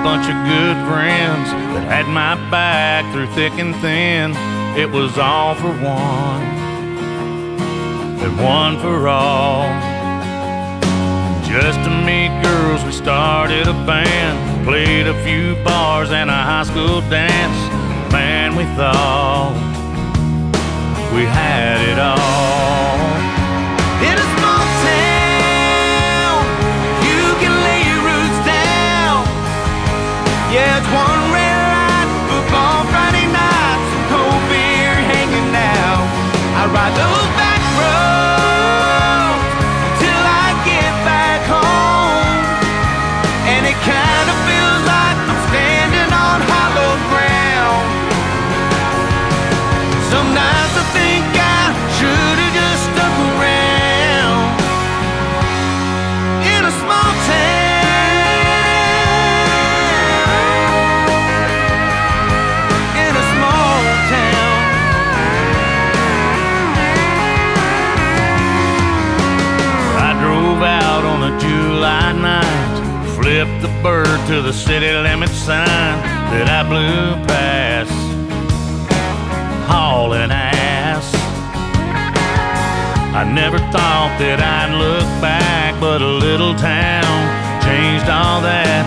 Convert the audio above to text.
bunch of good friends that had my back through thick and thin. It was all for one and one for all. Just to meet girls, we started a band, played a few bars and a high school dance. Man, we thought we had it all. In a small town, you can lay your roots down. Yeah, it's one red light, football Friday nights, some cold beer hanging out. I ride those back roads till I get back home, and it kind of feels like I'm standing on hollow ground. Some nights I think I should have just stuck around in a small town, in a small town. I drove out on a July night, flipped the bird to the city limit sign that I blew past, hauling ass. I never thought that I'd look back, but a little town changed all that